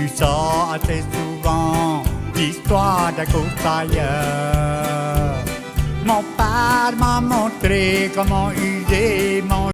ça assez souvent, l'histoire d'un coursailleur. Mon père m'a montré comment user mon